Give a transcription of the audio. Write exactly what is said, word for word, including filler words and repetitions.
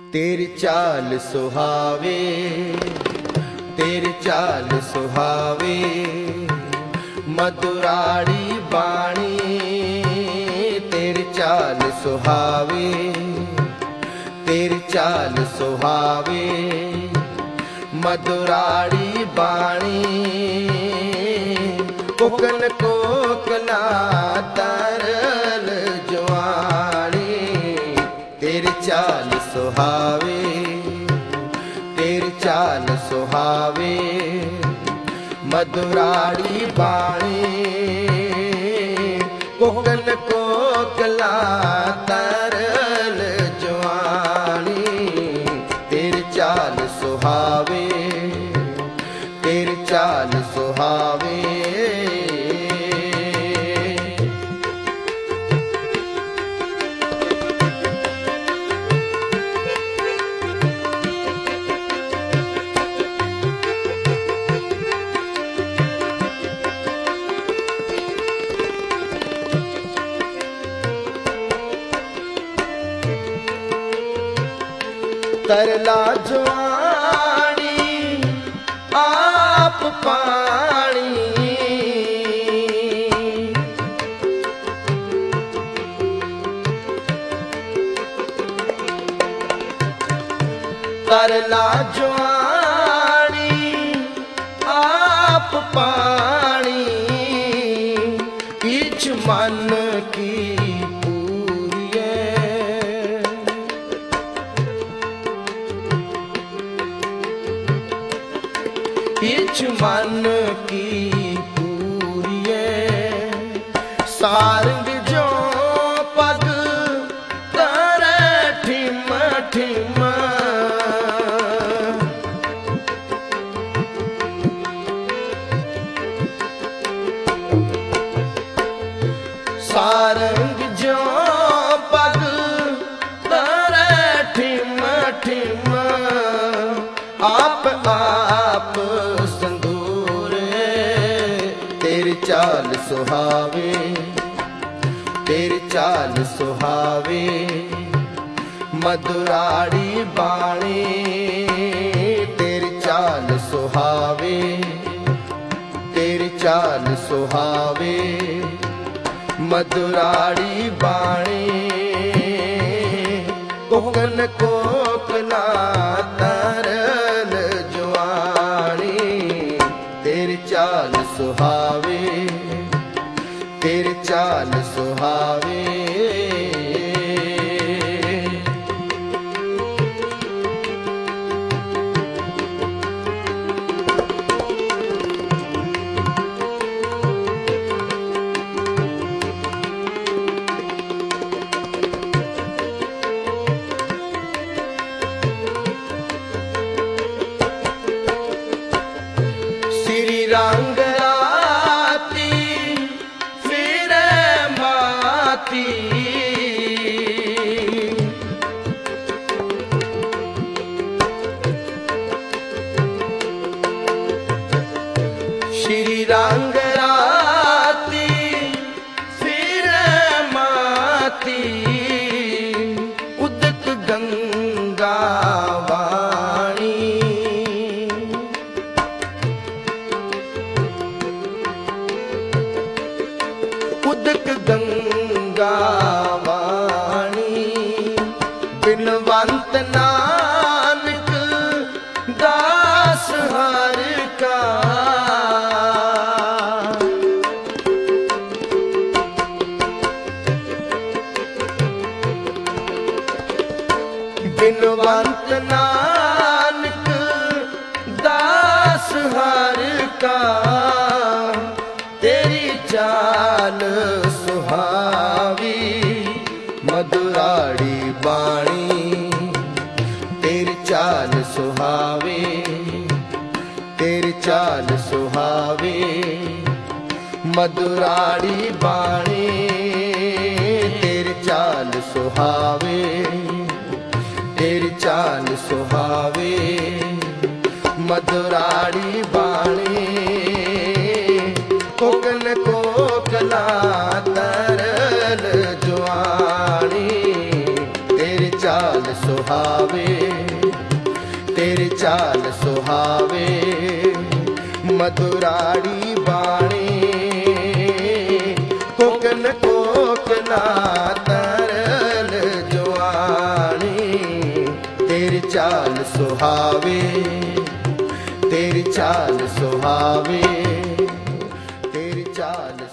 तेरी चाल सुहावे, तेरी चाल सुहावे, मधुराड़ी बाणी। तेरी चाल सुहावे, तेरी चाल सुहावे, मधुराड़ी बाणी। कोकन कोकला तरल जवानी। तेरी चाल सुहावे, तेरी चाल सुहावे, मधुराड़ी बाणी। कोकन कोकला तरल जवानी। तेरी चाल सुहावे, तेरी चाल सुहावे। तरला जवानी आप पानी। तरला जवानी आप पानी। इच मन की इच मन की पूरिये। सारंग जो पग करे ठिम ठिम। सारंग जो पग करे ठिम ठिम। आप आप तेरी चाल सुहावे, तेरी चाल सुहावे, मधुराड़ी बाणी। तेरी चाल सुहावे, तेरी चाल सुहावे, मधुराड़ी बाणी। कोकन कोकला तरल जवानी। तेरी चाल सुहावे, तेरी चाल सुहावे। श्री रंग राती फिर माती। श्री रंग राती फिर माती। उदक गंगा उदक गंगा वाणी। बिनवंत नानक दास हर का। बिनवंत नानक दास हर का। तेरी चाल सुहावी, मधुराड़ी बाणी। तेरी चाल सुहावे, तेरी चाल सुहावे, मधुराड़ी बाणी। तेरी चाल सुहावे, तेरी चाल सुहावे, मधुराड़ी बाणी। कोकन कोकला तरल जवानी। तेरी चाल चाल सुहावे, तेरी चाल सुहावे। मधुराड़ी बाणी कोकन कोकना तरल जुआनी, तेरी चाल सुहावे, तेरी चाल सुहावे, तेरी चाल